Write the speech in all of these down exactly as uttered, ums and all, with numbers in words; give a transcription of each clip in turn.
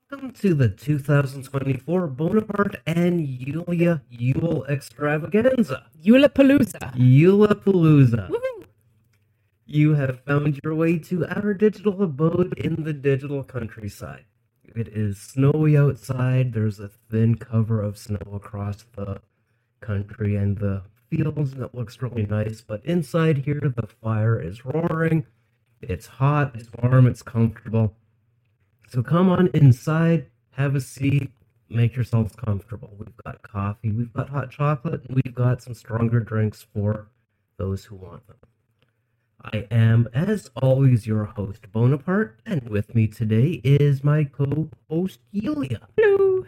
Welcome to the two thousand twenty-four Bonaparte and Yulia Yule Extravaganza. Eulapalooza. Eulapalooza. Woohoo! You have found your way to our digital abode in the digital countryside. It is snowy outside. There's a thin cover of snow across the country and the fields, and it looks really nice. But inside here, the fire is roaring. It's hot, it's warm, it's comfortable. So come on inside, have a seat, make yourselves comfortable. We've got coffee, we've got hot chocolate, and we've got some stronger drinks for those who want them. I am, as always, your host, Bonaparte, and with me today is my co-host, Yulia. Hello.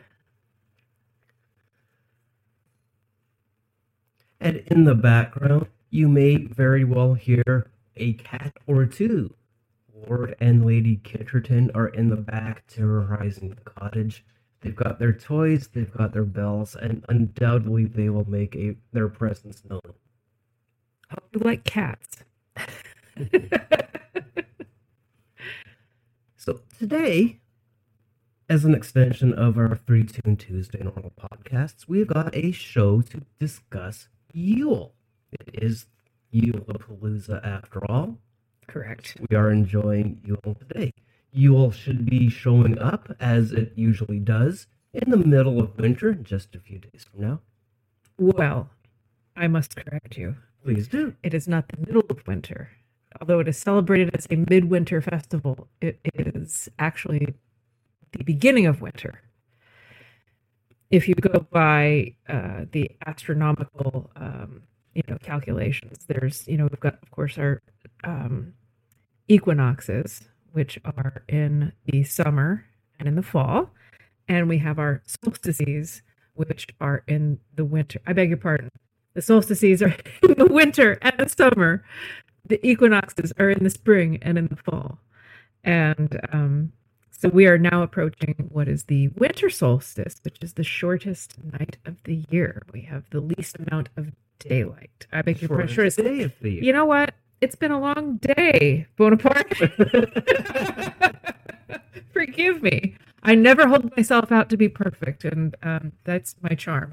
And in the background, you may very well hear a cat or two. Lord and Lady Kitcherton are in the back terrorizing the cottage. They've got their toys, they've got their bells, and undoubtedly they will make a, their presence known. How do you like cats? So today, as an extension of our Three Tune Tuesday normal podcasts, we've got a show to discuss Yule. It is Eulapalooza after all. Correct. We are enjoying Yule today. Yule should be showing up, as it usually does, in the middle of winter, just a few days from now. Well, I must correct you. Please do. It is not the middle of winter. Although it is celebrated as a midwinter festival, it is actually the beginning of winter. If you go by uh, the astronomical, um, you know, calculations, there's, you know, we've got, of course, our um, equinoxes, which are in the summer and in the fall, and we have our solstices, which are in the winter. I beg your pardon. The solstices are in the winter and the summer. The equinoxes are in the spring and in the fall. And um, so we are now approaching what is the winter solstice, which is the shortest night of the year. We have the least amount of daylight. I beg your pardon. Shortest day of the year. You know what? It's been a long day, Bonaparte. Forgive me. I never hold myself out to be perfect, and um, that's my charm.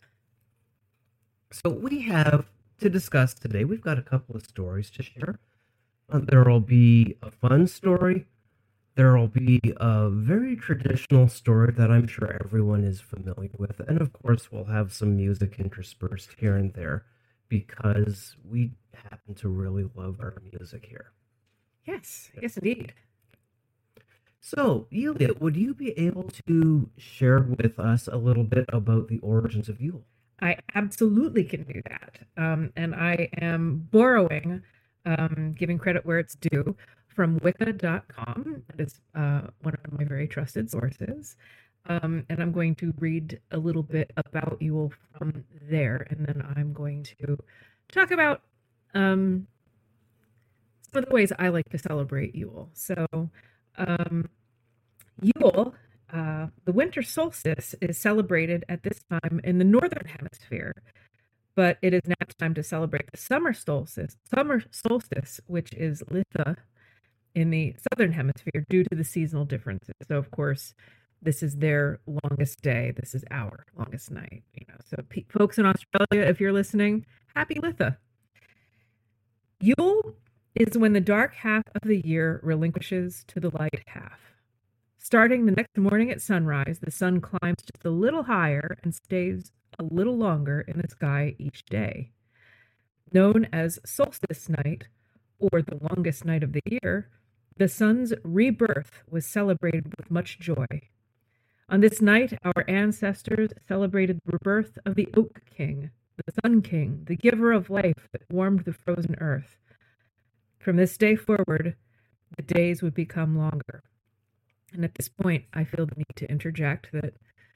So we have to discuss today, we've got a couple of stories to share. Uh, there will be a fun story. There will be a very traditional story that I'm sure everyone is familiar with. And of course, we'll have some music interspersed here and there because we happen to really love our music here. Yes, yes, indeed. So, Yulia, would you be able to share with us a little bit about the origins of Yule? I absolutely can do that. Um, and I am borrowing, um, giving credit where it's due, from wicca dot com. It is uh, one of my very trusted sources. Um, and I'm going to read a little bit about Yule from there. And then I'm going to talk about um, some of the ways I like to celebrate Yule. So, um, Yule, uh, the winter solstice, is celebrated at this time in the northern hemisphere, but it is now time to celebrate the summer solstice, summer solstice, which is Litha, in the southern hemisphere due to the seasonal differences. So, of course, this is their longest day. This is our longest night. You know, so pe- folks in Australia, if you're listening, happy Litha. Yule is when the dark half of the year relinquishes to the light half. Starting the next morning at sunrise, the sun climbs just a little higher and stays a little longer in the sky each day. Known as solstice night, or the longest night of the year, the sun's rebirth was celebrated with much joy. On this night, our ancestors celebrated the rebirth of the Oak King, the Sun King, the giver of life that warmed the frozen earth. From this day forward, the days would become longer. And at this point, I feel the need to interject that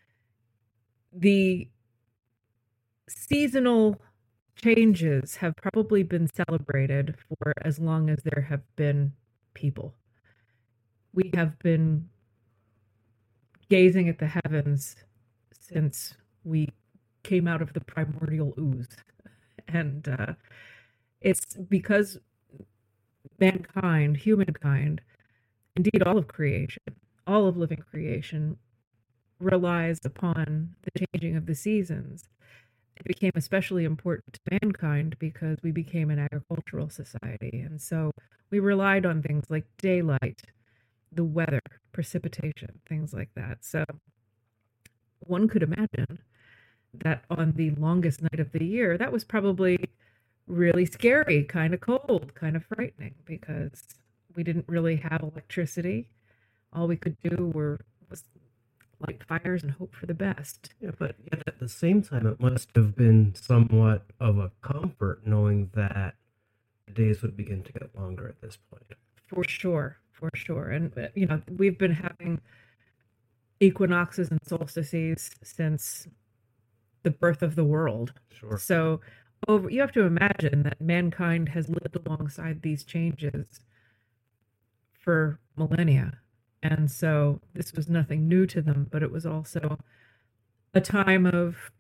the seasonal changes have probably been celebrated for as long as there have been people. We have been gazing at the heavens since we came out of the primordial ooze. And uh, it's because mankind, humankind, indeed all of creation, all of living creation relies upon the changing of the seasons. It became especially important to mankind because we became an agricultural society. And so we relied on things like daylight, the weather, precipitation, things like that. So one could imagine that on the longest night of the year, that was probably really scary, kind of cold, kind of frightening, because we didn't really have electricity. All we could do were was light fires and hope for the best. Yeah, but yet at the same time, it must have been somewhat of a comfort knowing that the days would begin to get longer at this point. For sure, for sure. And, uh, you know, we've been having equinoxes and solstices since the birth of the world. Sure. So over, you have to imagine that mankind has lived alongside these changes for millennia. And so this was nothing new to them, but it was also a time of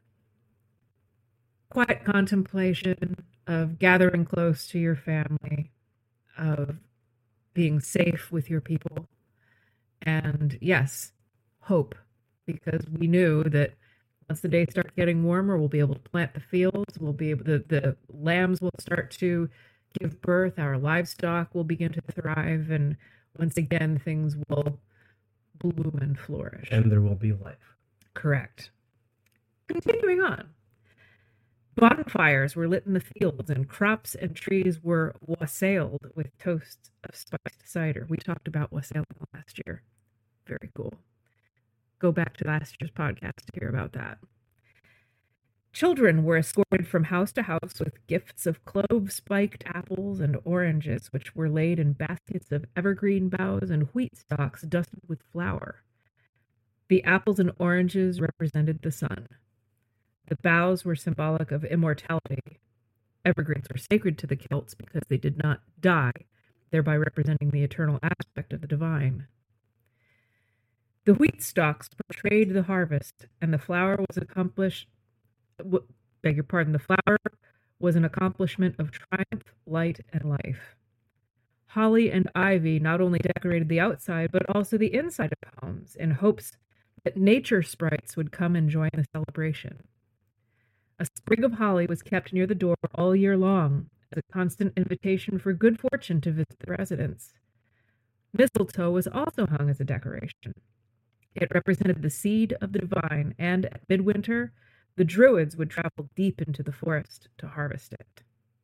quiet contemplation, of gathering close to your family, of being safe with your people. And yes, hope, because we knew that once the days start getting warmer, we'll be able to plant the fields, we'll be able to, the lambs will start to give birth, our livestock will begin to thrive, and once again, things will bloom and flourish. And there will be life. Correct. Continuing on. Bonfires were lit in the fields, and crops and trees were wassailed with toasts of spiced cider. We talked about wassailing last year. Very cool. Go back to last year's podcast to hear about that. Children were escorted from house to house with gifts of clove-spiked apples and oranges, which were laid in baskets of evergreen boughs and wheat stalks dusted with flour. The apples and oranges represented the sun. The boughs were symbolic of immortality. Evergreens were sacred to the Celts because they did not die, thereby representing the eternal aspect of the divine. The wheat stalks portrayed the harvest, and the flour was accomplished. W- beg your pardon. The flour was an accomplishment of triumph, light, and life. Holly and ivy not only decorated the outside, but also the inside of homes, in hopes that nature sprites would come and join the celebration. A sprig of holly was kept near the door all year long as a constant invitation for good fortune to visit the residence. Mistletoe was also hung as a decoration. It represented the seed of the divine, and at midwinter, the Druids would travel deep into the forest to harvest it.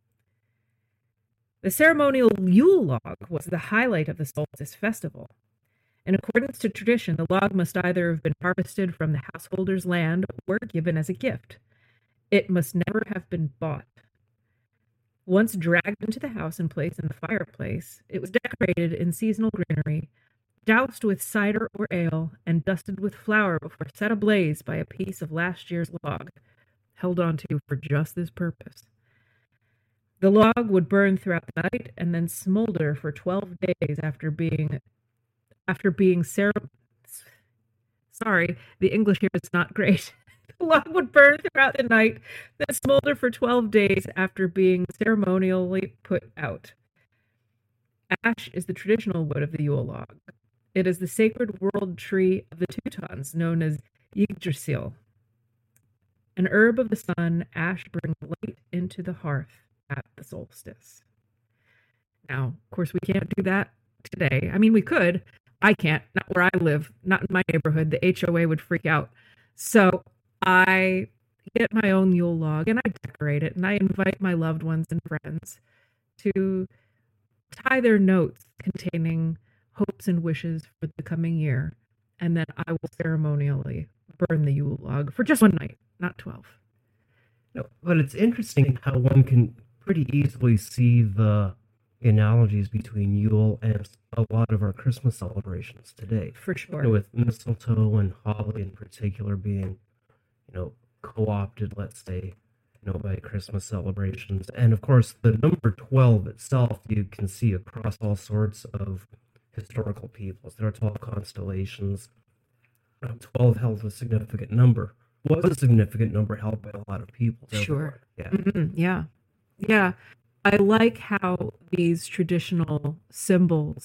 The ceremonial Yule log was the highlight of the solstice festival. In accordance to tradition, the log must either have been harvested from the householder's land or given as a gift. It must never have been bought. Once dragged into the house and placed in the fireplace, it was decorated in seasonal greenery, doused with cider or ale, and dusted with flour before set ablaze by a piece of last year's log, held onto for just this purpose. The log would burn throughout the night and then smolder for twelve days after being, after being cere- sorry, the English here is not great. The log would burn throughout the night, then smolder for twelve days after being ceremonially put out. Ash is the traditional wood of the Yule log. It is the sacred world tree of the Teutons, known as Yggdrasil. An herb of the sun, ash brings light into the hearth at the solstice. Now, of course, we can't do that today. I mean, we could. I can't. Not where I live. Not in my neighborhood. The H O A would freak out. So I get my own Yule log and I decorate it, and I invite my loved ones and friends to tie their notes containing hopes and wishes for the coming year, and then I will ceremonially burn the Yule log for just one night, not twelve. No, but it's interesting how one can pretty easily see the analogies between Yule and a lot of our Christmas celebrations today. For sure. You know, with mistletoe and holly in particular being, you know, co-opted, let's say, you know, by Christmas celebrations. And of course, the number twelve itself, you can see across all sorts of historical peoples. There are twelve constellations. Um, twelve held a significant number. Was a significant number held by a lot of people. Sure. Yeah. Mm-hmm. Yeah. Yeah. I like how these traditional symbols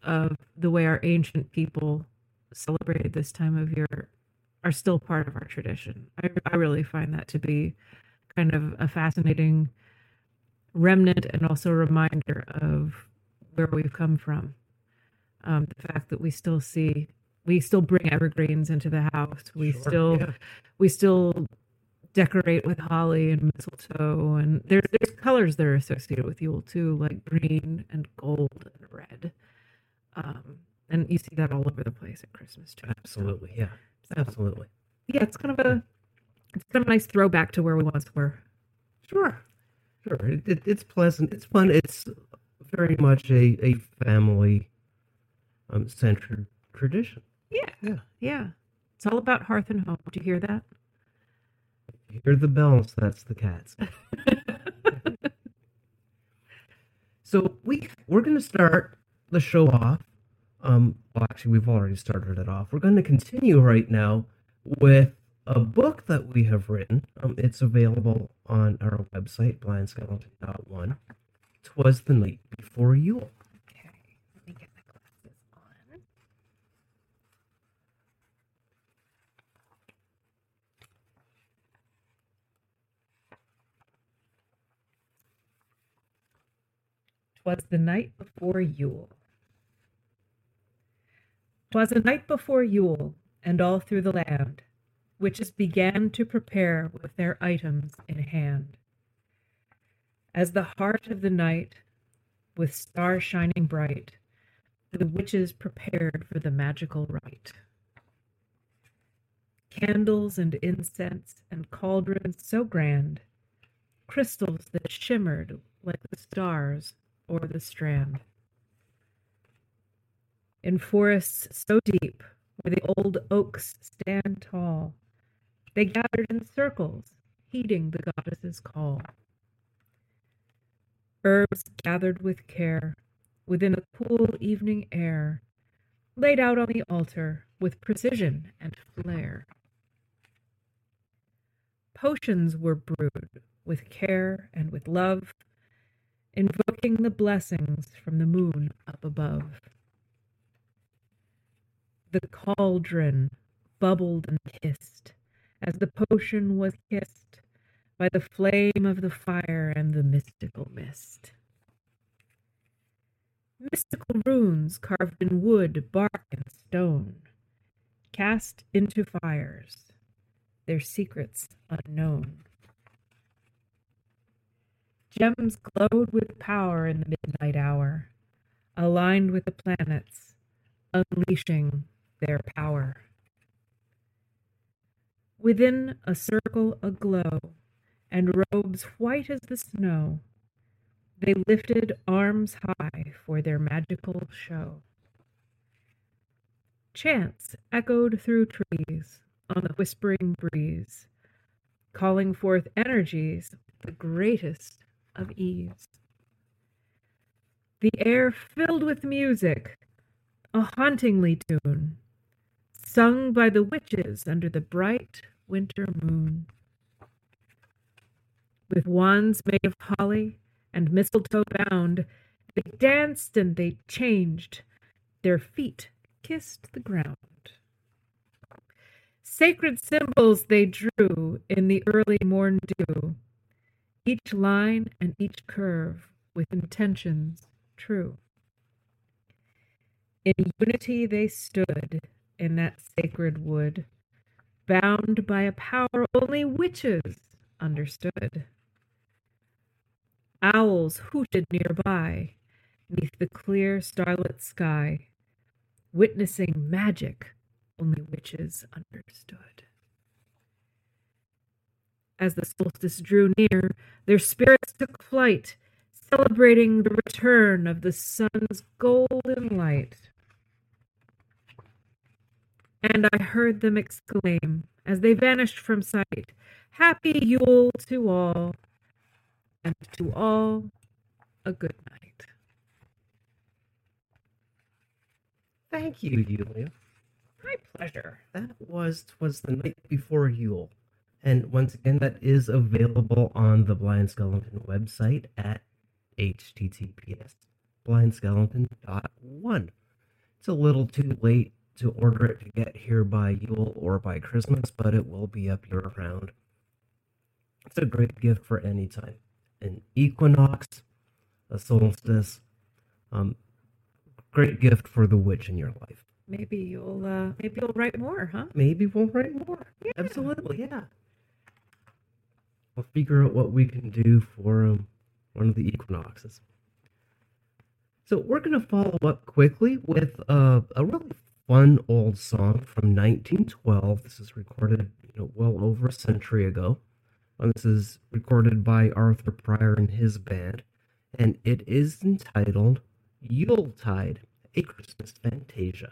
of the way our ancient people celebrated this time of year are still part of our tradition. I, I really find that to be kind of a fascinating remnant and also a reminder of where we've come from. Um, the fact that we still see, we still bring evergreens into the house. We Sure, still, yeah. we still decorate with holly and mistletoe, and there's there's colors that are associated with Yule too, like green and gold and red. Um, and you see that all over the place at Christmas too. Absolutely, yeah. So, Absolutely. yeah, it's kind of a it's kind of a nice throwback to where we once were. Sure. Sure. It, it, it's pleasant. It's fun. It's very much a, a family um, centered tradition. Yeah, Yeah. yeah. It's all about hearth and home. Do you hear that? You hear the bells, that's the cats. So we we're gonna start the show off. Um, well, actually, we've already started it off. We're going to continue right now with a book that we have written. Um, it's available on our website, blind skeleton dot one. 'Twas the Night Before Yule. Okay, let me get my glasses on. "'Twas the night before Yule. 'Twas a night before Yule, and all through the land, witches began to prepare with their items in hand. As the heart of the night, with stars shining bright, the witches prepared for the magical rite. Candles and incense and cauldrons so grand, crystals that shimmered like the stars o'er the strand. In forests so deep, where the old oaks stand tall, they gathered in circles, heeding the goddess's call. Herbs gathered with care, within a cool evening air, laid out on the altar with precision and flair. Potions were brewed with care and with love, invoking the blessings from the moon up above. The cauldron bubbled and hissed as the potion was kissed by the flame of the fire and the mystical mist. Mystical runes carved in wood, bark, and stone, cast into fires, their secrets unknown. Gems glowed with power in the midnight hour, aligned with the planets, unleashing their power. Within a circle aglow, and robes white as the snow, they lifted arms high for their magical show. Chants echoed through trees on the whispering breeze, calling forth energies the greatest of ease. The air filled with music, a hauntingly tune, sung by the witches under the bright winter moon. With wands made of holly and mistletoe bound, they danced and they changed, their feet kissed the ground. Sacred symbols they drew in the early morn dew, each line and each curve with intentions true. In unity they stood in that sacred wood, bound by a power only witches understood. Owls hooted nearby, neath the clear starlit sky, witnessing magic only witches understood. As the solstice drew near, their spirits took flight, celebrating the return of the sun's golden light. And I heard them exclaim, as they vanished from sight, "Happy Yule to all, and to all a good night." Thank you, Yulia. My pleasure. That was 'Twas the Night Before Yule. And once again, that is available on the Blind Skeleton website at h t t p s blind skeleton dot one. It's a little too late to order it to get here by Yule or by Christmas, but it will be up year round. It's a great gift for any time. An equinox, a solstice, um, great gift for the witch in your life. Maybe you'll uh, maybe you'll write more, huh? Maybe we'll write more. Yeah. Absolutely, yeah. We'll figure out what we can do for um, one of the equinoxes. So we're going to follow up quickly with uh, a really fun old song from nineteen twelve. This is recorded, you know, well over a century ago. And this is recorded by Arthur Pryor and his band, and it is entitled Yuletide, a Christmas Fantasia.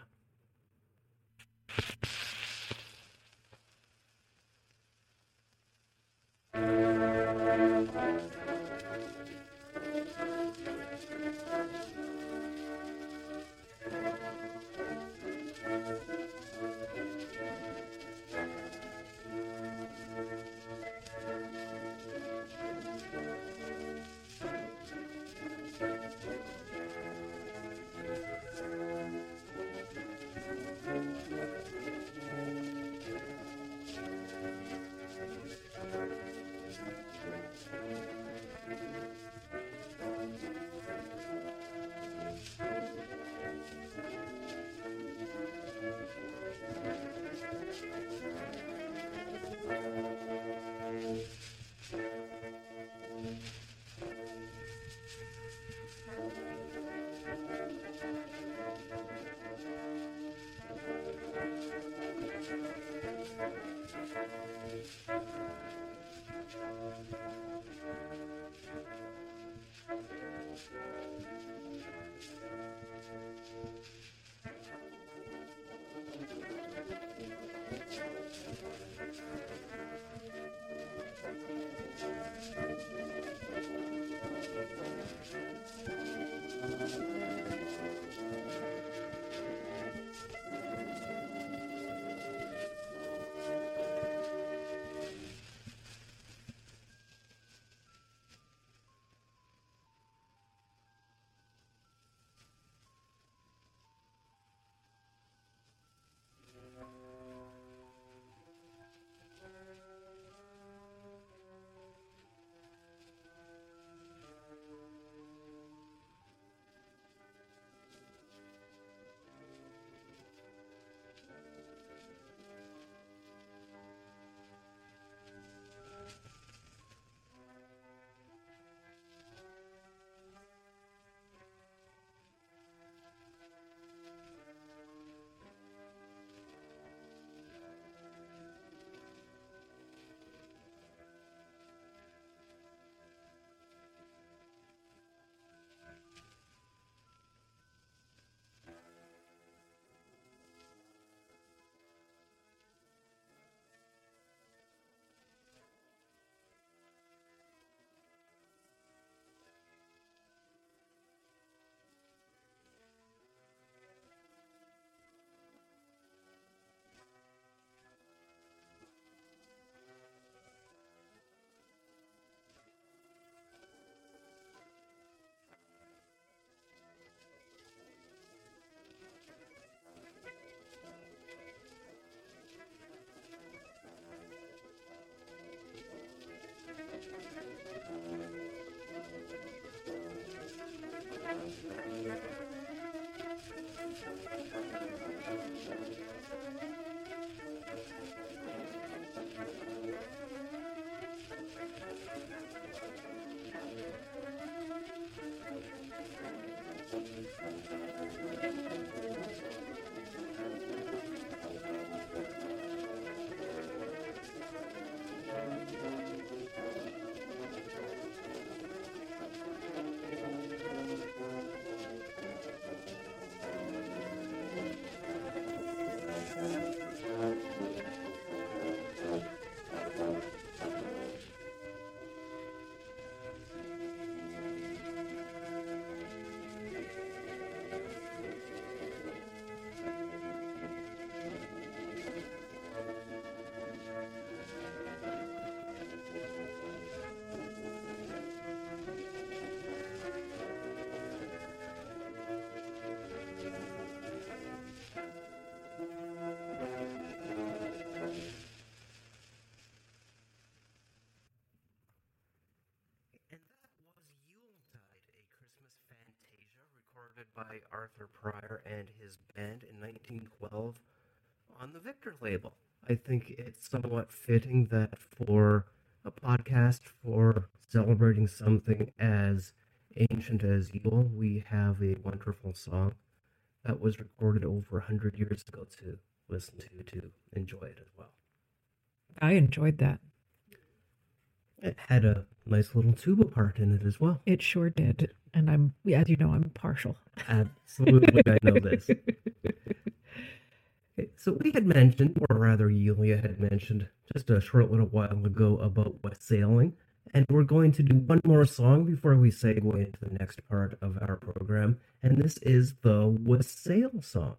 by Arthur Pryor and his band in nineteen twelve on the Victor label. I think it's somewhat fitting that for a podcast for celebrating something as ancient as Yule, we have a wonderful song that was recorded over one hundred years ago to listen to, to enjoy it as well. I enjoyed that. It had a nice little tuba part in it as well. It sure did. And I'm, as you know, I'm partial. Absolutely, I know this. Okay, so we had mentioned, or rather Yulia had mentioned, just a short little while ago about wassailing. And we're going to do one more song before we segue into the next part of our program. And this is the Wassail song.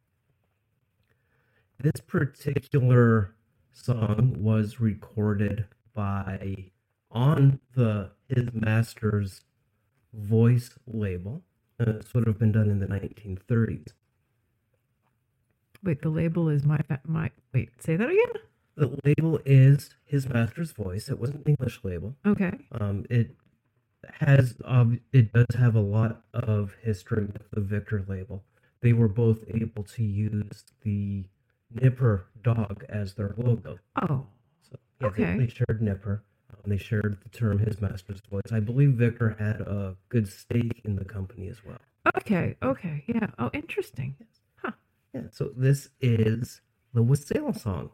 This particular song was recorded by on the His Master's Voice label. Uh, it's would have been done in the nineteen thirties. Wait, the label is my my. Wait, say that again. The label is His Master's Voice. It was an English label. Okay. Um, it has um, it does have a lot of history with the Victor label. They were both able to use the Nipper dog as their logo. Oh. So yeah, okay. they, they shared Nipper. Um, they shared the term His Master's Voice. I believe Victor had a good stake in the company as well. Okay. Okay. Yeah. Oh, interesting. Yes. Huh. Yeah. So this is the Wassail song.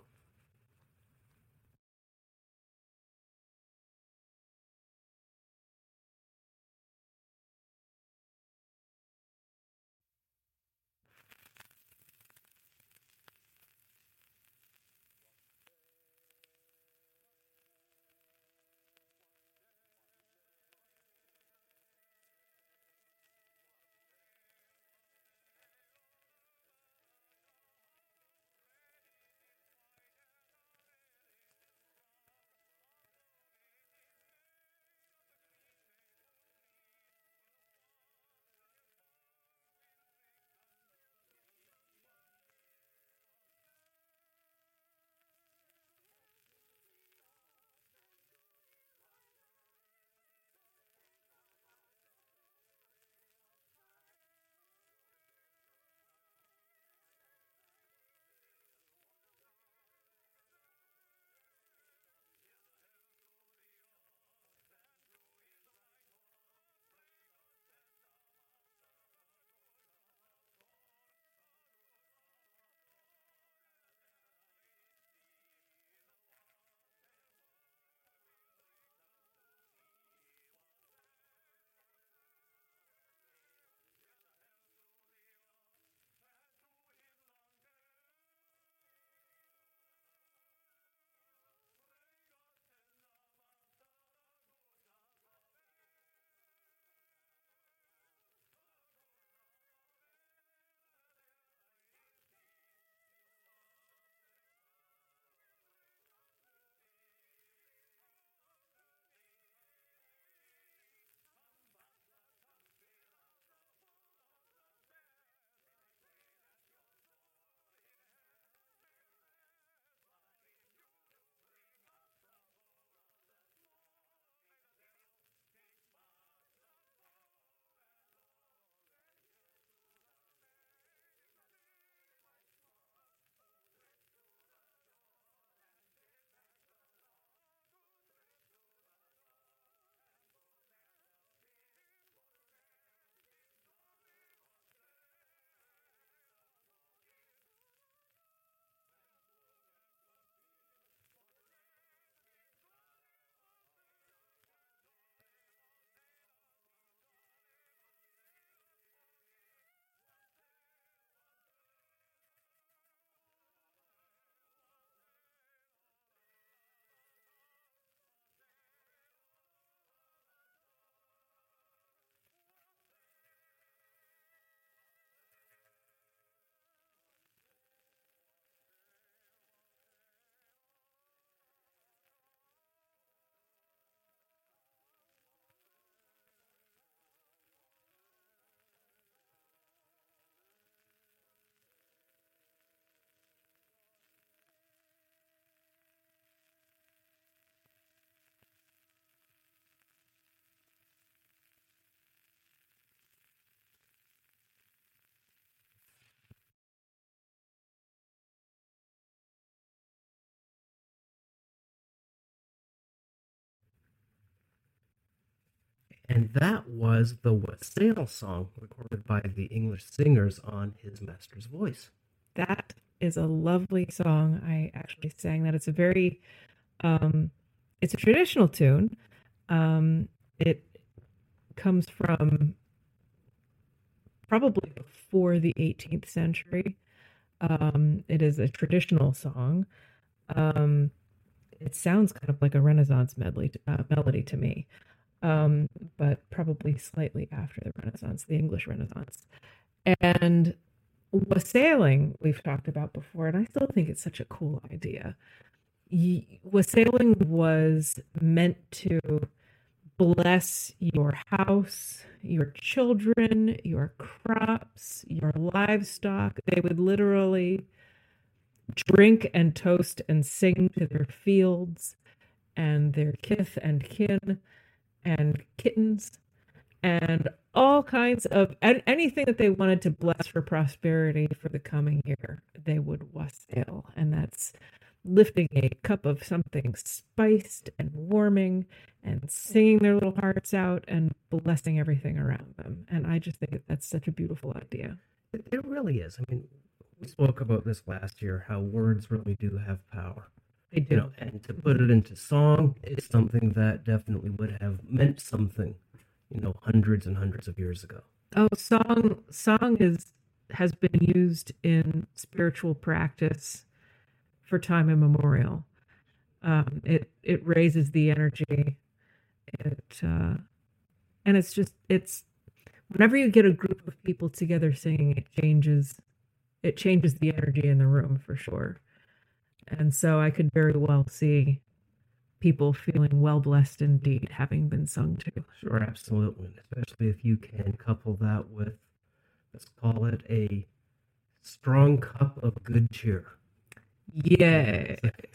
And that was the Wassail song recorded by the English singers on His Master's Voice. That is a lovely song. I actually sang that. It's a very, um, it's a traditional tune. Um, it comes from probably before the eighteenth century. Um, it is a traditional song. Um, it sounds kind of like a Renaissance medley, uh, melody to me, um, but probably slightly after the Renaissance, the English Renaissance. And wassailing, we've talked about before, and I still think it's such a cool idea. Wassailing was meant to bless your house, your children, your crops, your livestock. They would literally drink and toast and sing to their fields and their kith and kin and kittens and all kinds of anything that they wanted to bless for prosperity for the coming year. They would wassail, and that's lifting a cup of something spiced and warming and singing their little hearts out and blessing everything around them. And I just think that's such a beautiful idea. It, it really is. I mean, we spoke about this last year, how words really do have power. They do. You know, and to put it into song, it's something that definitely would have meant something, you know, hundreds and hundreds of years ago. Oh, song song is has been used in spiritual practice for time immemorial. Um, it it raises the energy. It uh, and it's just it's whenever you get a group of people together singing, it changes it changes the energy in the room for sure. And so I could very well see people feeling well blessed indeed, having been sung to. Sure, absolutely. Especially if you can couple that with, let's call it a strong cup of good cheer. Yes.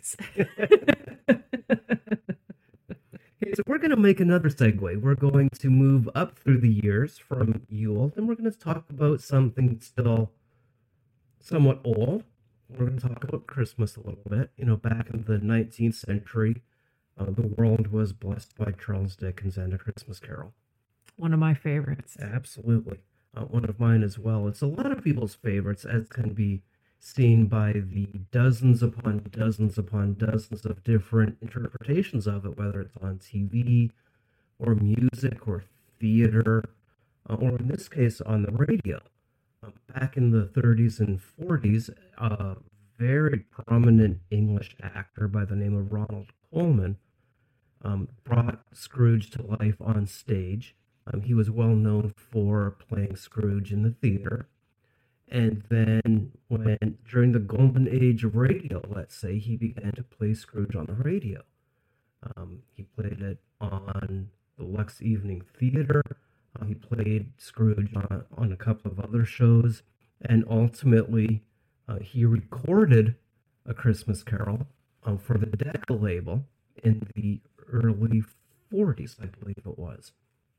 Okay, so we're going to make another segue. We're going to move up through the years from Yule, and we're going to talk about something still somewhat old. We're going to talk about Christmas a little bit. You know, back in the nineteenth century, uh, the world was blessed by Charles Dickens and A Christmas Carol. One of my favorites. Absolutely. Uh, one of mine as well. It's a lot of people's favorites, as can be seen by the dozens upon dozens upon dozens of different interpretations of it, whether it's on T V or music or theater, uh, or in this case on the radio. Um, back in the thirties and forties, a very prominent English actor by the name of Ronald Colman um, brought Scrooge to life on stage. Um, he was well known for playing Scrooge in the theater. And then when, during the golden age of radio, let's say, he began to play Scrooge on the radio. Um, he played it on the Lux Evening Theater. Uh, he played Scrooge on, on a couple of other shows. And ultimately, uh, he recorded A Christmas Carol um, for the Decca label in the early forties, I believe it was.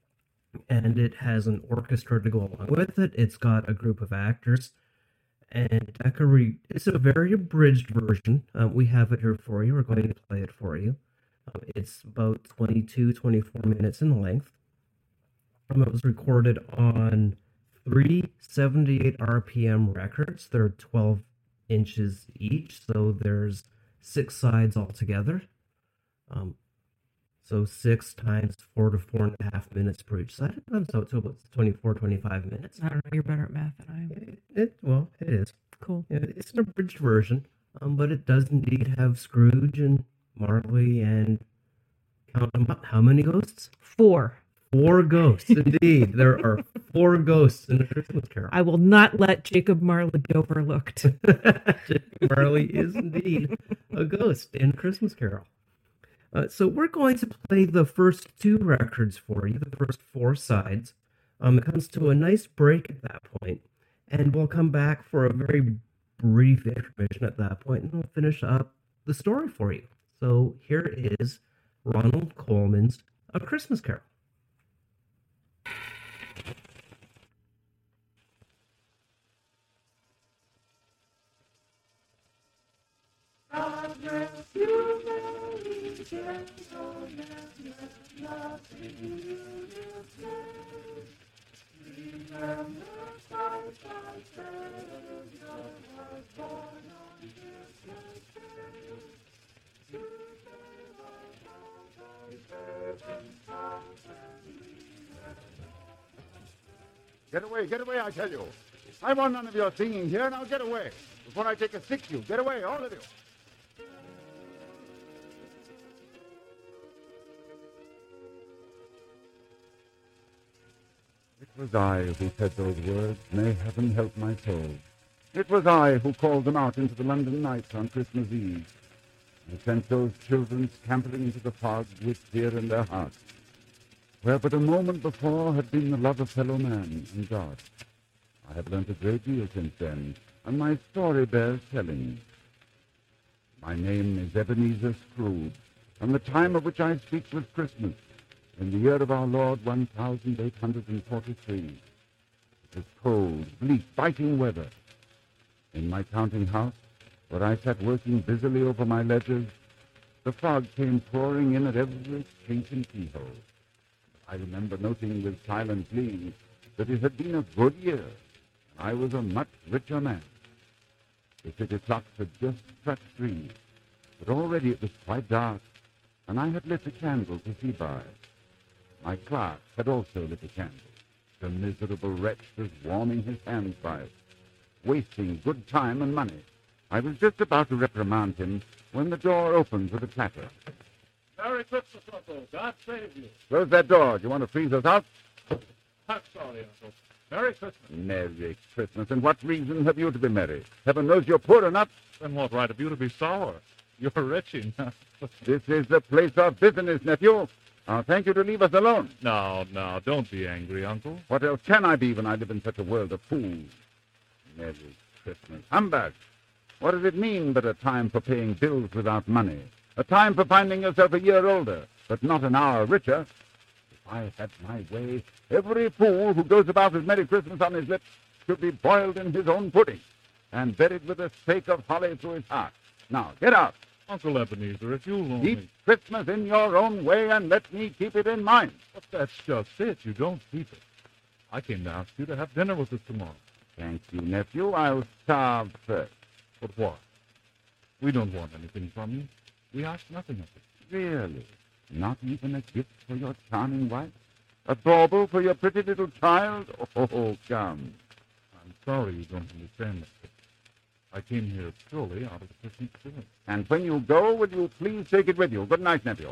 And it has an orchestra to go along with it. It's got a group of actors. And Decca, re- it's a very abridged version. Uh, we have it here for you. We're going to play it for you. Um, it's about twenty-two, twenty-four minutes in length. Um, it was recorded on three seventy-eight R P M records. They're twelve inches each, so there's six sides altogether. Um, So six times four to four and a half minutes per each side. It comes out to about twenty-four, twenty-five minutes. I don't know. You're better at math than I am. It, it well, it is. Cool. It's an abridged version, um, but it does indeed have Scrooge and Marley and count them up. How many ghosts? Four. Four ghosts, indeed. There are four ghosts in A Christmas Carol. I will not let Jacob Marley be overlooked. Jacob Marley is indeed a ghost in A Christmas Carol. Uh, so we're going to play the first two records for you, the first four sides. Um, it comes to a nice break at that point, and we'll come back for a very brief intermission at that point, and we'll finish up the story for you. So here is Ronald Colman's A Christmas Carol. God bless you, Mary. Get away, get away, I tell you. I want none of your singing here. Now get away. Before I take a stick to you. Get away, all of you. It was I who said those words. May heaven help my soul. It was I who called them out into the London nights on Christmas Eve. I sent those children scampering into the fog with fear in their hearts, where but a moment before had been the love of fellow man and God. I have learnt a great deal since then, and my story bears telling. My name is Ebenezer Scrooge, and the time of which I speak was Christmas, in the year of our Lord one thousand eight hundred forty-three. It was cold, bleak, biting weather. In my counting house, where I sat working busily over my ledgers, the fog came pouring in at every chink and keyhole. I remember noting with silent glee that it had been a good year. I was a much richer man. The city clocks had just struck three, but already it was quite dark, and I had lit a candle to see by. My clerk had also lit a candle. The miserable wretch was warming his hands by it, wasting good time and money. I was just about to reprimand him when the door opened with a clatter. Merry Christmas, Uncle. God save you. Close that door. Do you want to freeze us out? I'm sorry, Uncle. Merry Christmas. Merry Christmas. And what reason have you to be merry? Heaven knows you're poor enough. Then what right have you to be sour? You're rich enough. This is the place of business, nephew. I'll thank you to leave us alone. No, no, don't be angry, Uncle. What else can I be when I live in such a world of fools? Merry Christmas. Humbug. What does it mean but a time for paying bills without money? A time for finding yourself a year older, but not an hour richer? If I had my way, every fool who goes about with Merry Christmas on his lips should be boiled in his own pudding and buried with a stake of holly through his heart. Now, get out. Uncle Ebenezer, if you'll only... Keep Christmas in your own way and let me keep it in mine. But that's just it. You don't keep it. I came to ask you to have dinner with us tomorrow. Thank you, nephew. I'll starve first. But what? We don't want anything from you. We ask nothing of it. Really? Not even a gift for your charming wife? A bauble for your pretty little child? Oh, come. I'm sorry you don't understand that. I came here purely out of the Christmas spirit. And when you go, will you please take it with you? Good night, nephew.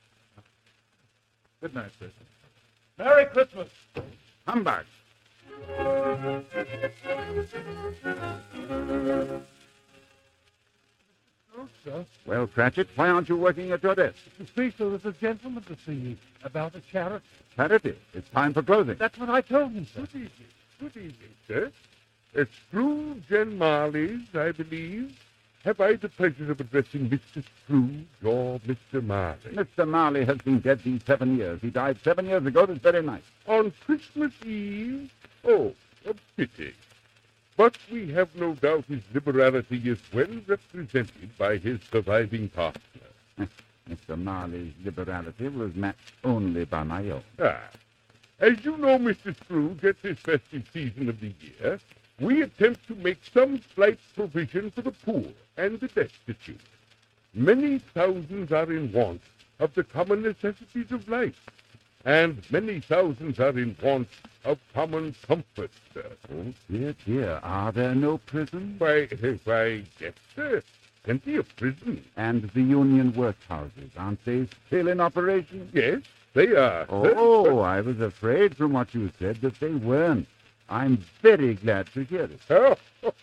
Good night, sir. Merry Christmas! Humbug! Oh, sir. Well, Cratchit, why aren't you working at your desk? You speak so there's a gentleman to see you about a charity. Charity, it's time for closing. That's what I told him, sir. Good evening. Good evening, sir. It's Scrooge and Marley's, I believe. Have I the pleasure of addressing Mister Scrooge or Mister Marley? Mister Marley has been dead these seven years. He died seven years ago this very night. On Christmas Eve? Oh, a pity. But we have no doubt his liberality is well represented by his surviving partner. Mister Marley's liberality was matched only by my own. Ah, as you know, Mister Scrooge, at this festive season of the year, we attempt to make some slight provision for the poor and the destitute. Many thousands are in want of the common necessities of life, and many thousands are in want of common comfort, sir. Oh, dear, dear, are there no prisons? Why, why, yes, sir. Plenty of prisons. And the union workhouses, aren't they still in operation? Yes, they are. Oh, I was afraid from what you said that they weren't. I'm very glad to hear it. Oh.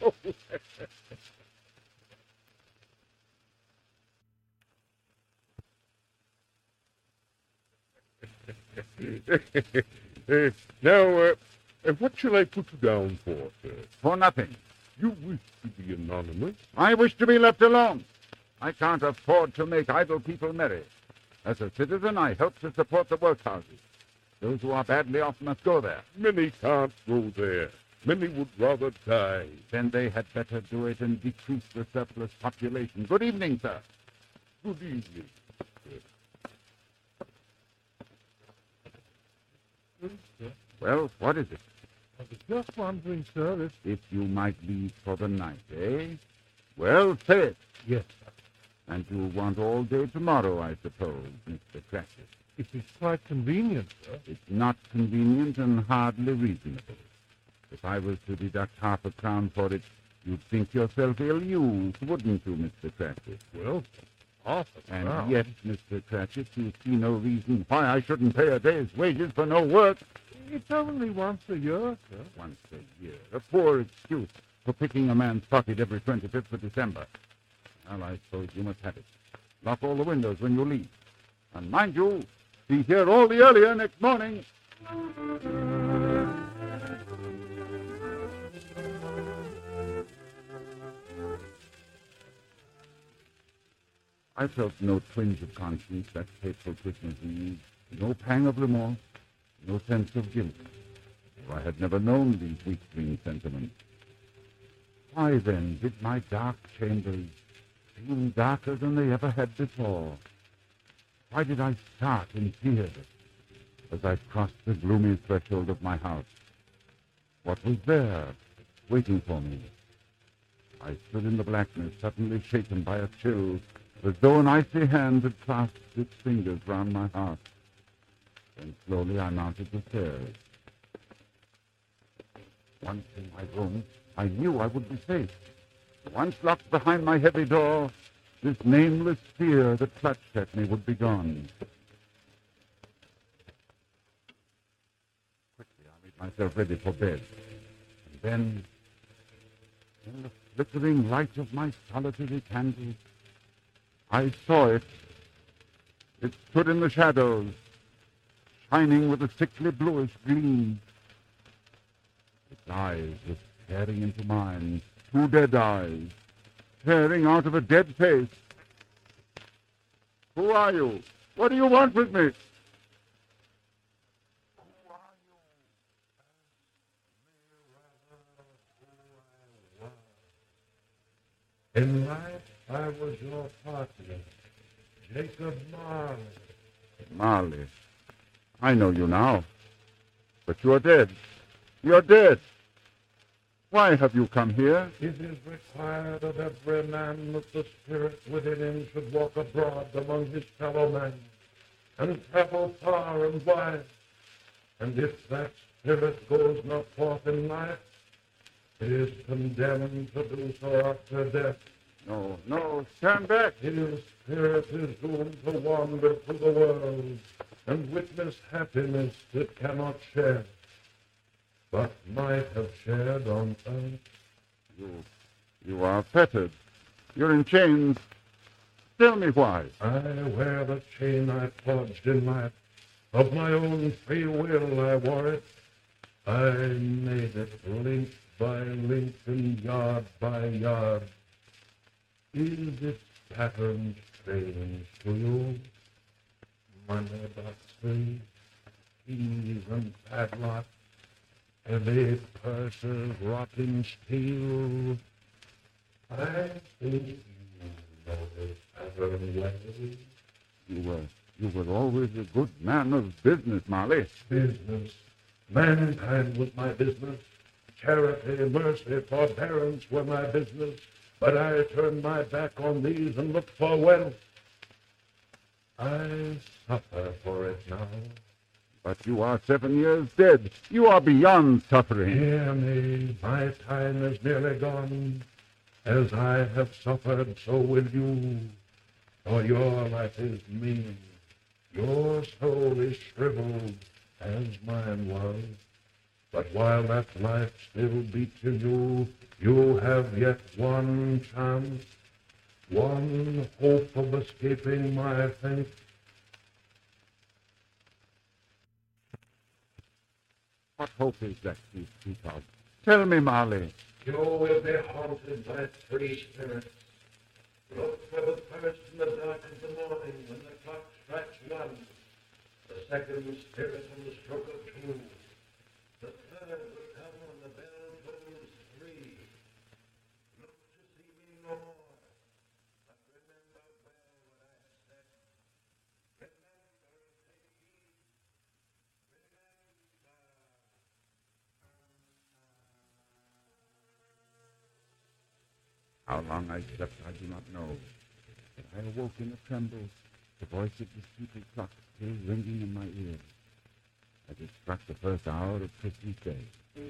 uh, now, uh, what shall I put you down for, sir? For nothing. You wish to be anonymous? I wish to be left alone. I can't afford to make idle people merry. As a citizen, I help to support the workhouses. Those who are badly off must go there. Many can't go there. Many would rather die. Then they had better do it and decrease the surplus population. Good evening, sir. Good evening. Please, sir. Well, what is it? I was just wondering, sir, if... If you might leave for the night, eh? Well, say it. Yes, sir. And you want all day tomorrow, I suppose, Mister Cratchit. It is quite convenient, sir. It's not convenient and hardly reasonable. If I was to deduct half a crown for it, you'd think yourself ill-used, wouldn't you, Mister Cratchit? Well, half a And crown. yet, Mister Cratchit, you see no reason why I shouldn't pay a day's wages for no work. It's only once a year, sir. Once a year. A poor excuse for picking a man's pocket every twenty-fifth of December. Well, I suppose you must have it. Lock all the windows when you leave. And mind you, be here all the earlier next morning. I felt no twinge of conscience that fateful Christmas Eve, no pang of remorse, no sense of guilt, for I had never known these weakling sentiments. Why, then, did my dark chambers seem darker than they ever had before? Why did I start in fear as I crossed the gloomy threshold of my house? What was there, waiting for me? I stood in the blackness, suddenly shaken by a chill, as though an icy hand had clasped its fingers round my heart. Then slowly I mounted the stairs. Once in my room, I knew I would be safe. Once locked behind my heavy door, this nameless fear that clutched at me would be gone. Quickly, I made myself ready for bed. And then, in the flickering light of my solitary candle, I saw it. It stood in the shadows, shining with a sickly bluish gleam. Its eyes were staring into mine, two dead eyes, staring out of a dead face. Who are you? What do you want with me? In life, I was your partner, Jacob Marley. Marley. I know you now. But you're dead. You're dead. Why have you come here? It is required of every man that the spirit within him should walk abroad among his fellow men, and travel far and wide. And if that spirit goes not forth in life, it is condemned to do so after death. No, no, stand back. His spirit is doomed to wander through the world and witness happiness it cannot share, but might have shared on earth. You, you are fettered. You're in chains. Tell me why. I wear the chain I forged in life. Of my own free will I wore it. I made it link by link and yard by yard. Is its pattern strange to you? Money boxes, keys and padlocks, heavy purses wrought in steel. I think you know this pattern well. You were, you were always a good man of business, Marley. Business. Mankind was my business. Charity, mercy, forbearance were my business. But I turned my back on these and looked for wealth. I suffer for it now. But you are seven years dead. You are beyond suffering. Hear me, my time is nearly gone. As I have suffered, so will you. For your life is mean. Your soul is shriveled, as mine was. But while that life still beats in you, you have yet one chance, one hope of escaping my fate. What hope is that you speak of? Tell me, Marley. You will be haunted by three spirits. Look for the first in the dark of the morning when the clock strikes one, the second spirit on the stroke of two, the third will come when the bell tolls three. Look to see me no more, but remember well what I have said. Remember, take heed. Remember. How long I slept, I do not know. But I awoke in a tremble, the voice of the steeple clock still ringing in my ears, as it struck the first hour of Christmas Day.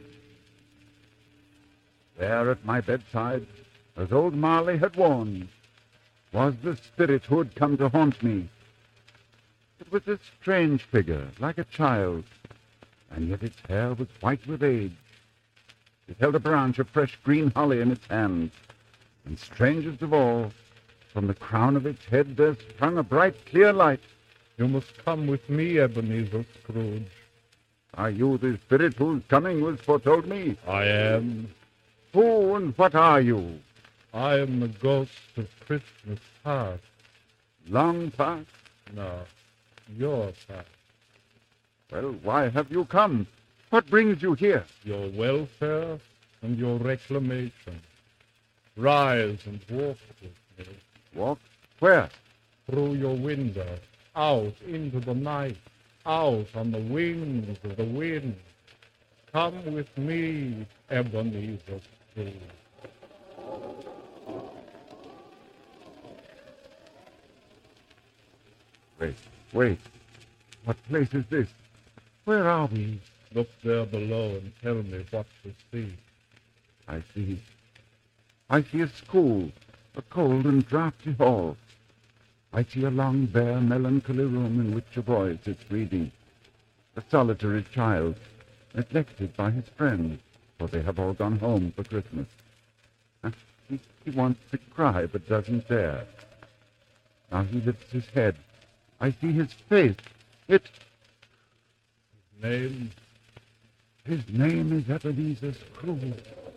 There at my bedside, as old Marley had warned, was the spirit who had come to haunt me. It was a strange figure, like a child, and yet its hair was white with age. It held a branch of fresh green holly in its hand, and strangest of all, from the crown of its head there sprung a bright, clear light. You must come with me, Ebenezer Scrooge. Are you the spirit whose coming was foretold me? I am. Who and what are you? I am the ghost of Christmas past. Long past? No, your past. Well, why have you come? What brings you here? Your welfare and your reclamation. Rise and walk with me. Walk? Where? Through your window, out into the night, out on the wings of the wind. Come with me, Ebenezer Scrooge. Wait, wait. What place is this? Where are we? Look there below and tell me what you see. I see. I see a school, a cold and draughty hall. I see a long, bare, melancholy room in which a boy sits reading. A solitary child, neglected by his friends, for they have all gone home for Christmas. He, he wants to cry, but doesn't dare. Now he lifts his head. I see his face. It... His name? His name is Ebenezer Scrooge.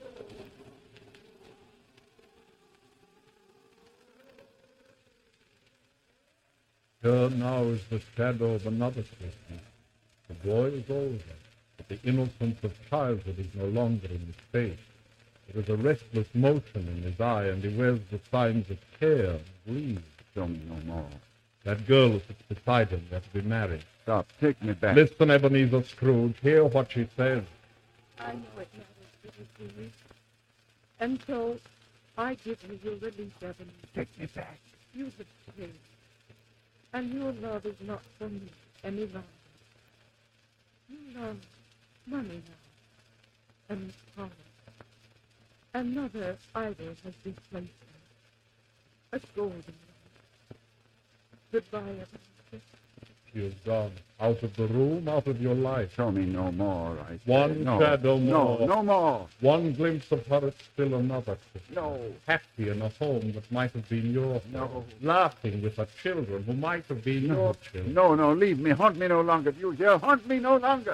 Here now is the shadow of another Christmas. The boy is older, but the innocence of childhood is no longer in his face. There is a restless motion in his eye, and he wears the signs of care and grief. Show me no more. That girl who sits beside him, they have to be married. Stop. Take me back. Listen, Ebenezer Scrooge. Hear what she says. I know it matters, little Jimmy. And so I give you your release, Ebenezer. Take me back. You betrayed. And your love is not for me any longer. You love money now, and power. Another idol has replaced me. A golden one. Goodbye, Ebenezer. She is gone. Out of the room, out of your life. Show me no more, I say. One no. shadow more. No, no more. One glimpse of her, it's still another Christmas. No. Happy in a home that might have been yours. No. Laughing with her children who might have been No. your children. No, no, leave me. Haunt me no longer. Do you hear? Haunt me no longer.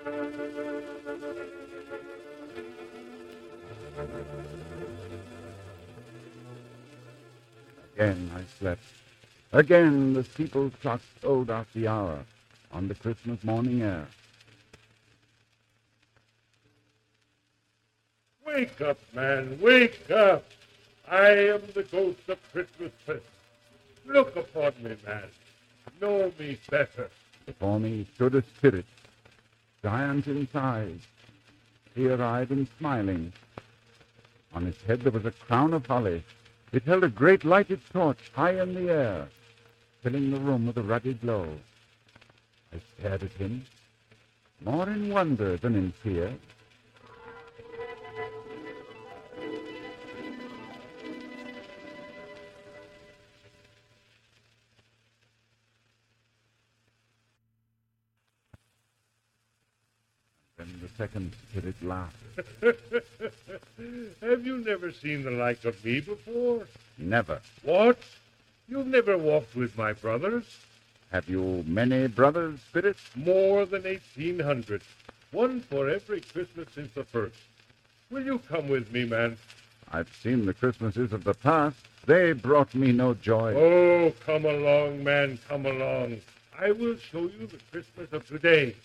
Again I slept. Again the steeple clock tolled out the hour on the Christmas morning air. Wake up, man, wake up! I am the ghost of Christmas present. Look upon me, man. Know me better. Before me stood a spirit, giant in size, clear-eyed and smiling. On its head there was a crown of holly. It held a great lighted torch high in the air, filling the room with a ruddy glow. I stared at him, more in wonder than in fear. Then the second spirit laughed. Have you never seen the like of me before? Never. What? You've never walked with my brothers? Have you many brothers, spirits? More than eighteen hundred. One for every Christmas since the first. Will you come with me, man? I've seen the Christmases of the past. They brought me no joy. Oh, come along, man, come along. I will show you the Christmas of today.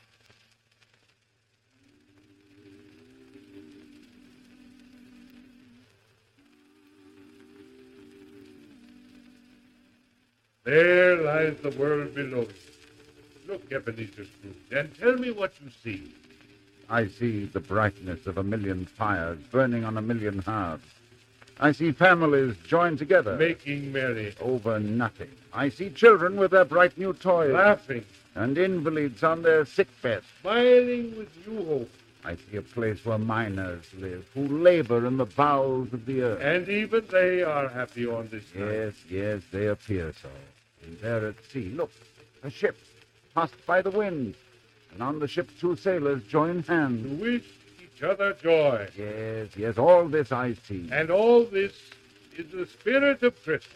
There lies the world below you. Look, Ebenezer Scrooge, and tell me what you see. I see the brightness of a million fires burning on a million hearths. I see families joined together making merry, over nothing. I see children with their bright new toys, laughing, and invalids on their sick beds. smiling with new hope. I see a place where miners live, who labor in the bowels of the earth. And even they are happy on this night. Yes, yes, they appear so. And there at sea, look, a ship tossed by the wind. And on the ship two sailors join To hands. wish each other joy. Yes, yes, all this I see. And all this is the spirit of Christmas.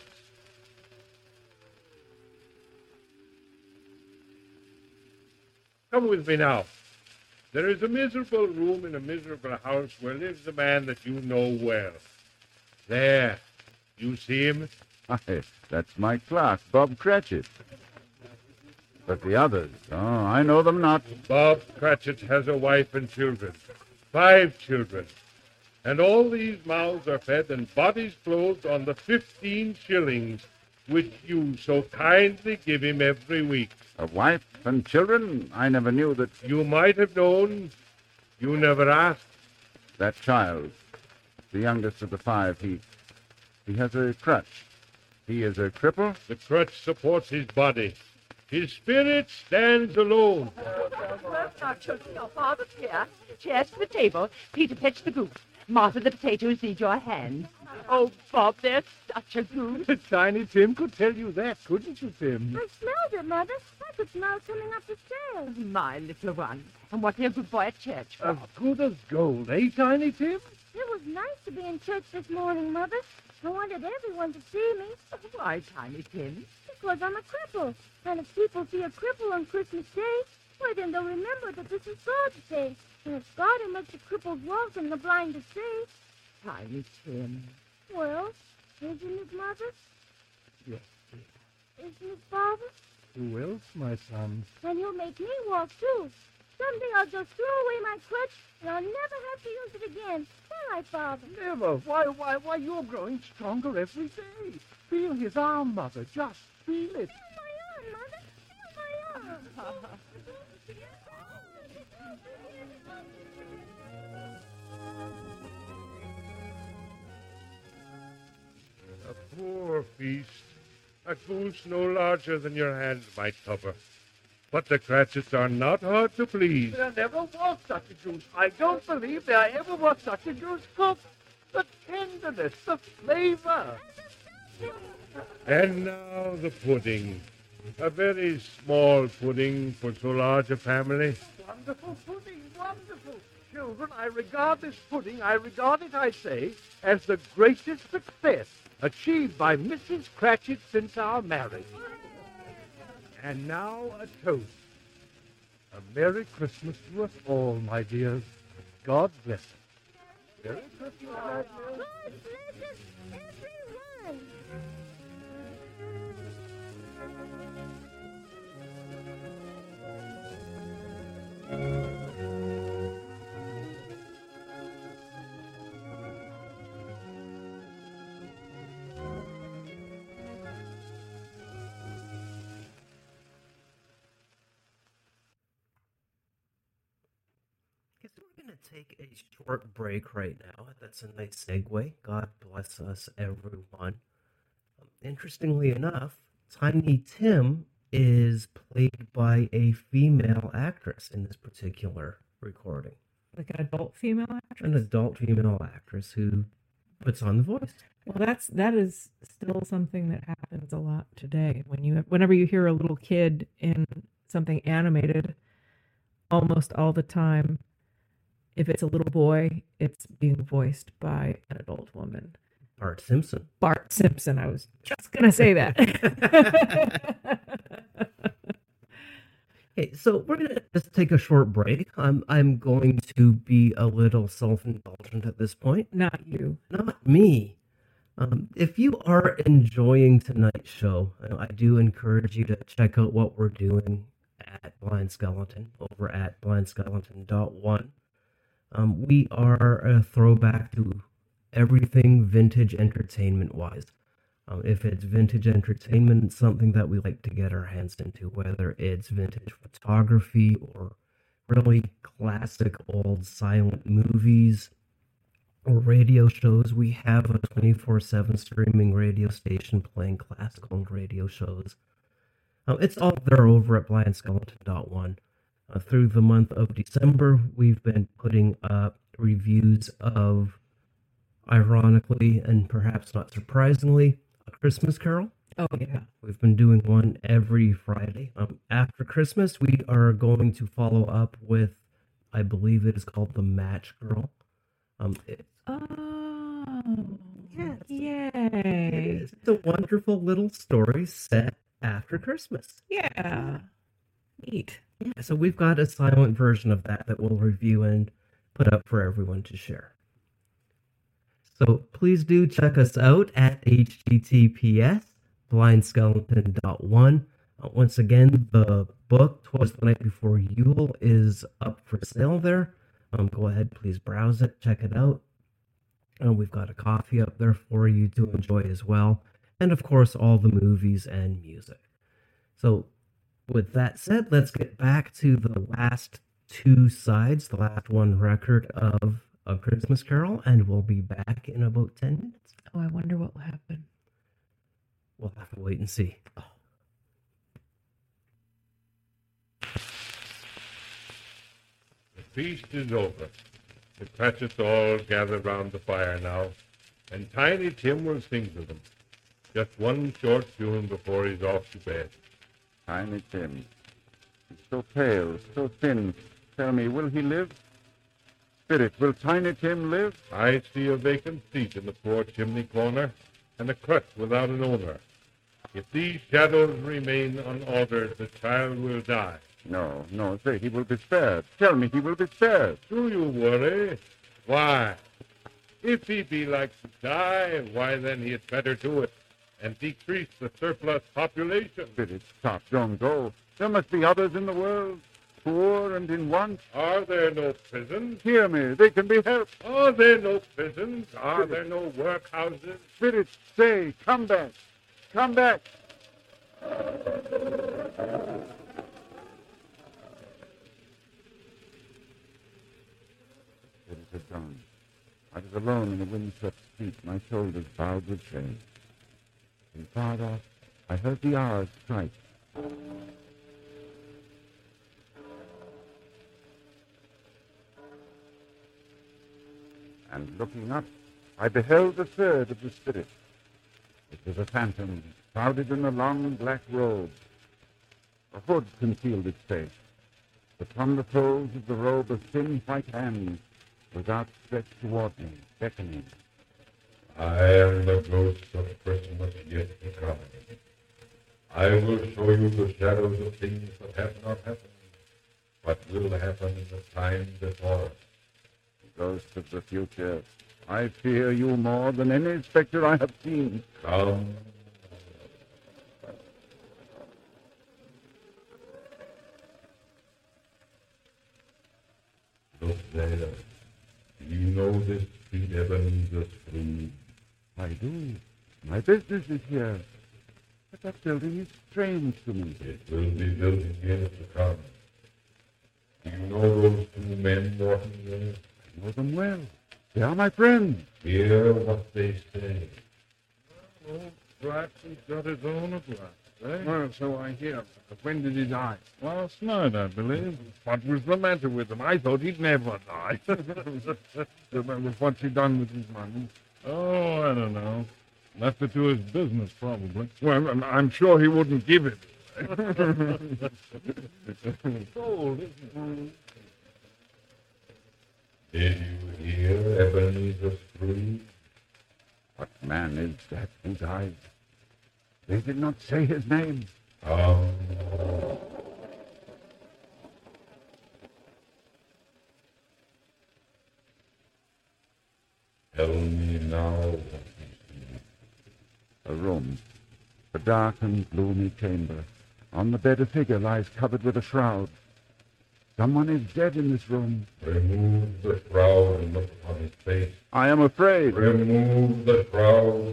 Come with me now. There is a miserable room in a miserable house where lives a man that you know well. There. You see him? Why, that's my clerk, Bob Cratchit. But the others, oh, I know them not. Bob Cratchit has a wife and children. Five children. And all these mouths are fed and bodies clothed on the fifteen shillings which you so kindly give him every week. A wife and children? I never knew that. You might have known. You never asked. That child, the youngest of the five, he, he has a crutch. He is a cripple? The crutch supports his body. His spirit stands alone. Now, children, your father's here. Chairs to the table. Peter, fetch the goose. Martha, the potatoes need your hand. Oh, Bob, they're such a goose. Tiny Tim could tell you that, couldn't you, Tim? I smelled it, Mother. I could smell it coming up the stairs. My little one. And what a good boy at church for. As good as gold, eh, Tiny Tim? It was nice to be in church this morning, Mother. I wanted everyone to see me. Why, Tiny Tim? Because I'm a cripple. And if people see a cripple on Christmas Day, why, then they'll remember that this is God's day. And it's God who makes the cripples walk and the blind to see. Tiny Tim. Well, isn't it, Mother? Yes. Isn't it, Father? Who else, my son? And you'll make me walk, too. Someday I'll just throw away my crutch, and I'll never have to use it again. Will I, Father? Never. Why, why, why, you're growing stronger every day. Feel his arm, Mother. Just feel it. Feel my arm, Mother. Feel my arm. A poor feast. A goose no larger than your hand might cover. But the Cratchits are not hard to please. There never was such a goose. I don't believe there ever was such a goose cooked. The tenderness, the flavor. And now the pudding. A very small pudding for so large a family. Wonderful pudding, wonderful. Children, I regard this pudding, I regard it, I say, as the greatest success achieved by Missus Cratchit since our marriage. And now a toast. A Merry Christmas to us all, my dears. God bless us. Merry Christmas, my dears. God bless us, everyone. Guess we're going to take a short break right now. That's a nice segue. God bless us, everyone. Um, interestingly enough, Tiny Tim is played by a female actress in this particular recording. Like an adult female actress? An adult female actress who puts on the voice. Well, that's that is still something that happens a lot today. When you whenever you hear a little kid in something animated, almost all the time, if it's a little boy, it's being voiced by an adult woman. Bart Simpson. Bart Simpson. I was just gonna say that. Okay, so we're gonna just take a short break. I'm I'm going to be a little self-indulgent at this point. Not you. Not me. Um, if you are enjoying tonight's show, I do encourage you to check out what we're doing at Blind Skeleton over at blind skeleton dot one. Um, we are a throwback to everything vintage entertainment-wise. Um, if it's vintage entertainment, it's something that we like to get our hands into, whether it's vintage photography or really classic old silent movies. radio shows. We have a twenty-four seven streaming radio station playing classical and radio shows. Um, it's all there over at blind skeleton dot one. Uh, through the month of December, we've been putting up reviews of, ironically and perhaps not surprisingly, A Christmas Carol. Oh, yeah. We've been doing one every Friday. Um, after Christmas, we are going to follow up with, I believe it is called The Match Girl. Um, it, Oh, yes, yay. it is. It's a wonderful little story set after Christmas. Yeah. Neat. Yeah, so we've got a silent version of that that we'll review and put up for everyone to share. So please do check us out at H T T P S blind skeleton dot one. Uh, once again, the book, Twas the Night Before Yule, is up for sale there. Um, go ahead, please browse it, check it out. And we've got a coffee up there for you to enjoy as well. And of course, all the movies and music. So with that said, let's get back to the last two sides, the last one record of A Christmas Carol, and we'll be back in about ten minutes. Oh, I wonder what will happen. We'll have to wait and see. Oh. The feast is over. The Cratchits all gather round the fire now, and Tiny Tim will sing to them. Just one short tune before he's off to bed. Tiny Tim. He's so pale, so thin. Tell me, will he live? Spirit, will Tiny Tim live? I see a vacant seat in the poor chimney corner, and a crutch without an owner. If these shadows remain unaltered, the child will die. No, no, say he will be spared. Tell me he will be spared. Do you worry? Why? If he be like to die, why then he had better do it, and decrease the surplus population. Spirit, stop, don't go. There must be others in the world, poor and in want. Are there no prisons? Hear me, they can be helped. Are there no prisons? Are there no workhouses? Spirit, say, come back. Come back. It is gone. I was alone in a windswept street, my shoulders bowed with shame. And far off, I heard the hours strike. And looking up, I beheld the third of the spirit. It was a phantom, shrouded in a long black robe. A hood concealed its face, but from the folds of the robe a thin white hand was outstretched toward me, beckoning. I am the ghost of Christmas yet to come. I will show you the shadows of things that have not happened, but will happen in the time before us. Ghost of the future, I fear you more than any specter I have seen. Come. Look there. Do you know this street Ebenezer Scrooge? I do. My business is here. But that building is strange to me. It will be built in years to come. Do you know those two men walking there? I know them well. They are my friends. Hear what they say. Old Drax has got his own at last, eh? Well, so I hear. But when did he die? Last night, I believe. What was the matter with him? I thought he'd never die. What's he done with his money? Oh, I don't know. Left it to his business, probably. Well, I'm- I'm sure he wouldn't give it. Sold, isn't it? Did you hear Ebenezer Scrooge? What man is that who died? They did not say his name. Come. Tell me now what you see. A room. A dark and gloomy chamber. On the bed a figure lies covered with a shroud. Someone is dead in this room. Remove the shroud and look upon his face. I am afraid. Remove the shroud.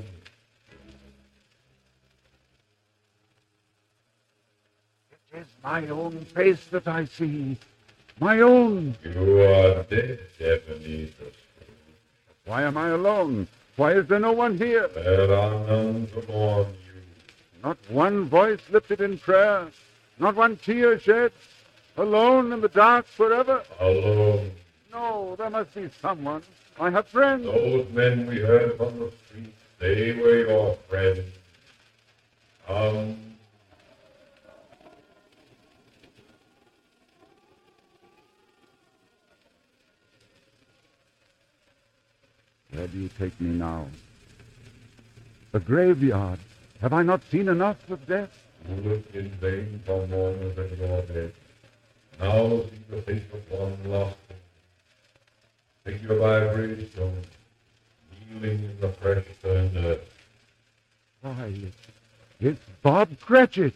It is my own face that I see. My own. You are dead, Ebenezer Scrooge. Why am I alone? Why is there no one here? There are none to mourn you. Not one voice lifted in prayer. Not one tear shed. Alone in the dark forever. Alone. No, there must be someone. I have friends. Those men we heard from the street, they were your friends. Come. Where do you take me now? The graveyard. Have I not seen enough of death? You looked in vain for mourners at your bed. Now see the face of one lost. Figure by a gravestone, kneeling in the fresh turned earth. Why, it's Bob Cratchit.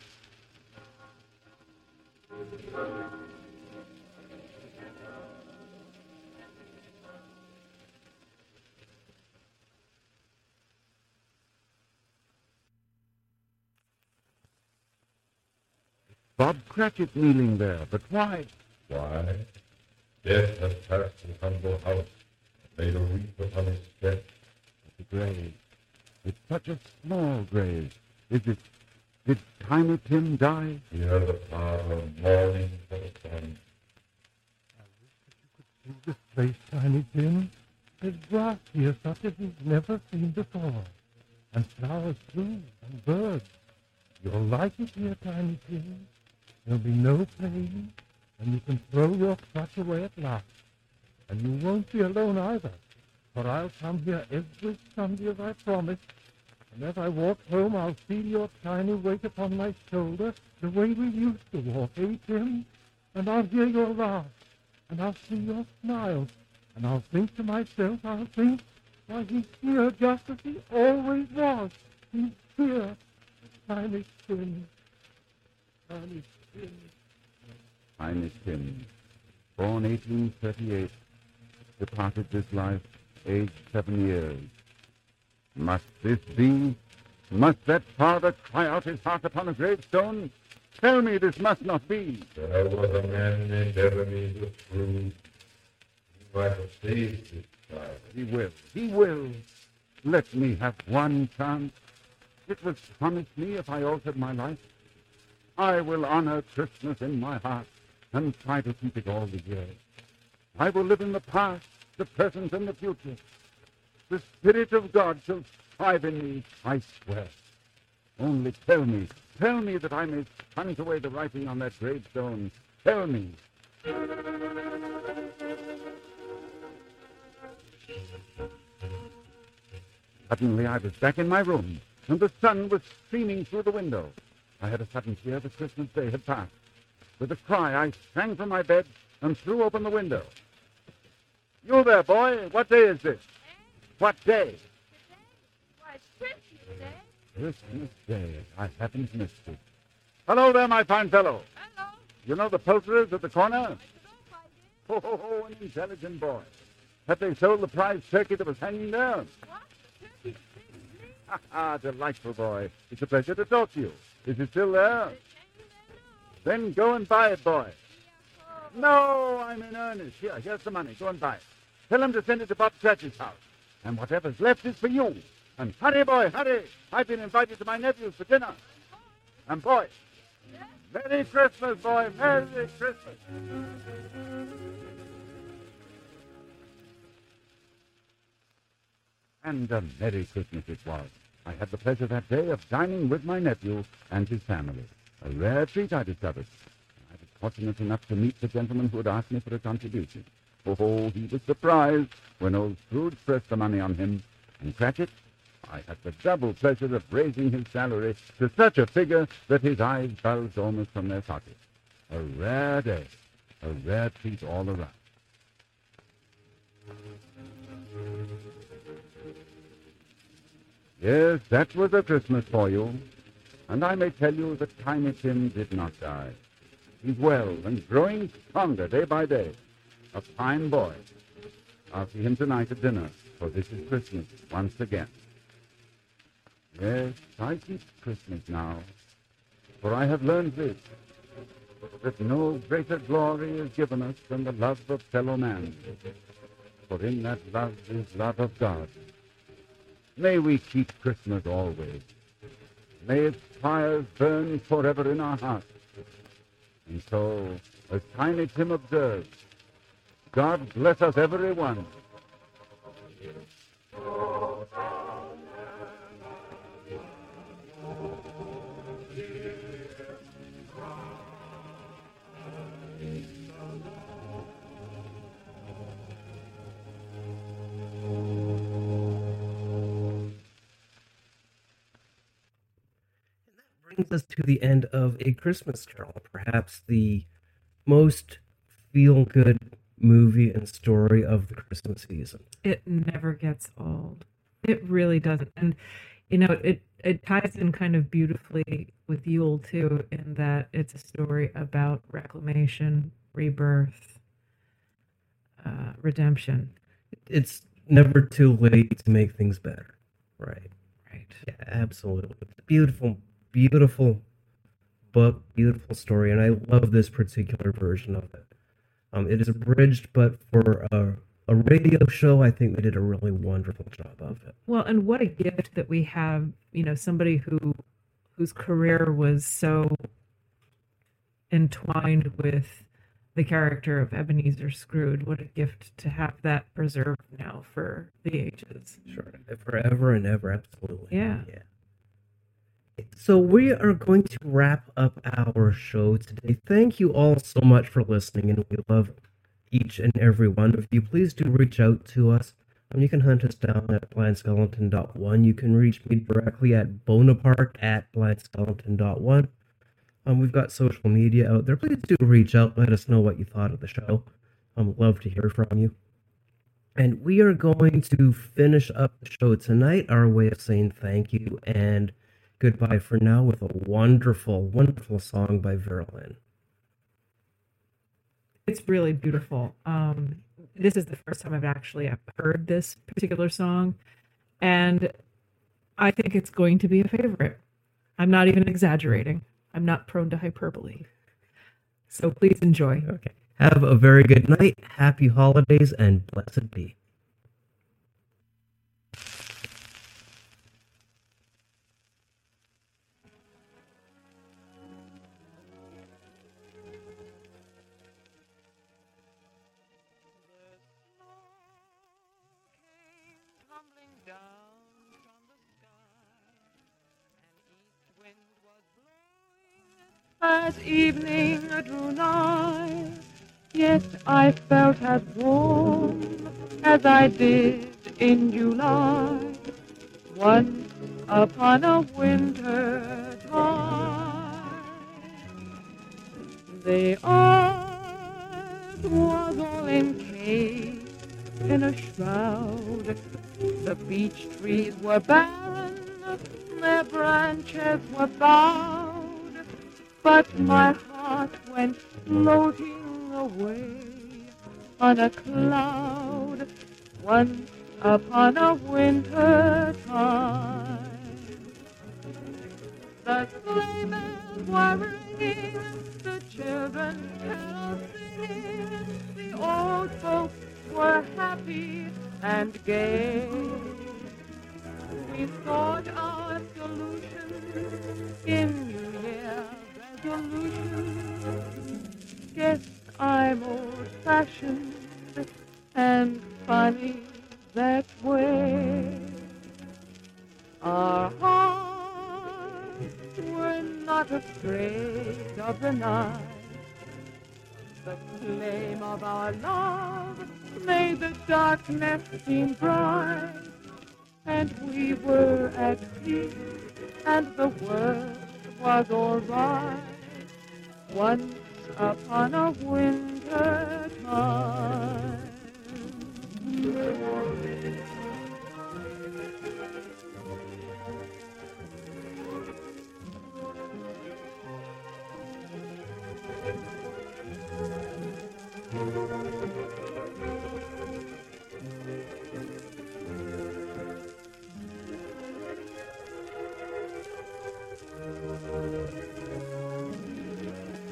Bob Cratchit kneeling there, but why? Why? Death has passed his humble house, made a wreath upon his chest. The grave. It's such a small grave. Is it? Did Tiny Tim die? Hear the flower of mourning for the sun. I wish that you could see this place, Tiny Tim. There's grass here such as you've never seen before, and flowers too, and birds. You'll like it here, Tiny Tim. There'll be no pain, and you can throw your crutch away at last. And you won't be alone either, for I'll come here every Sunday as I promised. And as I walk home, I'll feel your tiny weight upon my shoulder, the way we used to walk, eh, Tim? And I'll hear your laugh, and I'll see your smile, and I'll think to myself, I'll think, why, he's here just as he always was. He's here, Tiny Tim, Tiny Tim. Tiny Tim, born eighteen thirty-eight, departed this life, aged seven years. Must this be? Must that father cry out his heart upon a gravestone? Tell me this must not be. There was a man named Ebenezer Scrooge. He might have saved his child. He will, he will. Let me have one chance. It was promised me if I altered my life. I will honor Christmas in my heart and try to keep it all the year. I will live in the past, the present, and the future. The Spirit of God shall strive in me, I swear. Only tell me, tell me that I may hunt away the writing on that gravestone. Tell me. Suddenly I was back in my room, and the sun was streaming through the window. I had a sudden fear that Christmas Day had passed. With a cry, I sprang from my bed and threw open the window. You there, boy. What day is this? What day? Why, it's Christmas Day. Christmas Day. I haven't missed it. Hello there, my fine fellow. Hello. You know the poulterers at the corner? I don't know if I did. Oh, oh, oh, an intelligent boy. Have they sold the prize turkey that was hanging there? What? The turkey's big as me. Ha ha, delightful boy. It's a pleasure to talk to you. Is it still there? It's hanging there now. Then go and buy it, boy. Yeah, oh. No, I'm in earnest. Here, here's the money. Go and buy it. Tell him to send it to Bob Cratchit's house. And whatever's left is for you. And hurry, boy, hurry. I've been invited to my nephews for dinner. And boy, Merry Christmas, boy. Merry Christmas. And a Merry Christmas it was. I had the pleasure that day of dining with my nephew and his family. A rare treat, I discovered. I was fortunate enough to meet the gentleman who had asked me for a contribution. Oh, he was surprised when old Scrooge pressed the money on him. And Cratchit, I had the double pleasure of raising his salary to such a figure that his eyes bulged almost from their sockets. A rare day, a rare treat all around. Yes, that was a Christmas for you. And I may tell you that Tiny Tim did not die. He's well and growing stronger day by day. A fine boy. I'll see him tonight at dinner, for this is Christmas once again. Yes, I keep Christmas now, for I have learned this, that no greater glory is given us than the love of fellow man. for in that love is love of God. May we keep Christmas always. May its fires burn forever in our hearts. And so, as Tiny Tim observes, God bless us every one. Brings us to the end of A Christmas Carol, perhaps the most feel-good movie and story of the Christmas season. It never gets old. It really doesn't. And, you know, it, it ties in kind of beautifully with Yule, too, in that it's a story about reclamation, rebirth, uh, redemption. It's never too late to make things better. Right. Right. Yeah, absolutely. Beautiful, beautiful book, beautiful story, and I love this particular version of it. Um, it is abridged, but for a, a radio show, I think they did a really wonderful job of it. Well, and what a gift that we have, you know, somebody who whose career was so entwined with the character of Ebenezer Scrooge. What a gift to have that preserved now for the ages. Sure, forever and ever, absolutely. Yeah. Yeah. So we are going to wrap up our show today. Thank you all so much for listening, and we love each and every one of you. Please do reach out to us. Um, you can hunt us down at blind skeleton dot one. You can reach me directly at Bonaparte at blind skeleton dot one. Um, we've got social media out there. Please do reach out. Let us know what you thought of the show. Um, love to hear from you. And we are going to finish up the show tonight, our way of saying thank you and goodbye for now, with a wonderful, wonderful song by Vera Lynn. It's really beautiful. Um, this is the first time I've actually heard this particular song, and I think it's going to be a favorite. I'm not even exaggerating. I'm not prone to hyperbole. So please enjoy. Okay. Have a very good night, happy holidays, and blessed be. As evening drew nigh, yet I felt as warm as I did in July, once upon a winter time. The earth was all encased in a shroud, the beech trees were barren, their branches were bowed, but my heart went floating away on a cloud once upon a winter time. The sleigh bells were ringing, the children carol singing, the old folks were happy and gay. We thought our solution in New Year resolution. Guess I'm old-fashioned and funny that way. Our hearts were not afraid of the night. The flame of our love made the darkness seem bright, and we were at peace, and the world was all right once upon a winter time.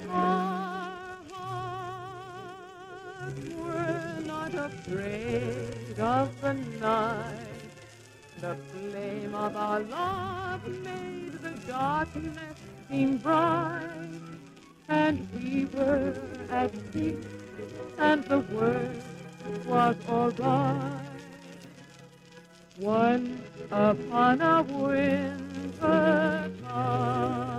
Our hearts were not afraid of the night. The flame of our love made the darkness seem bright, and we were at peace, and the world was all right. Once upon a winter time,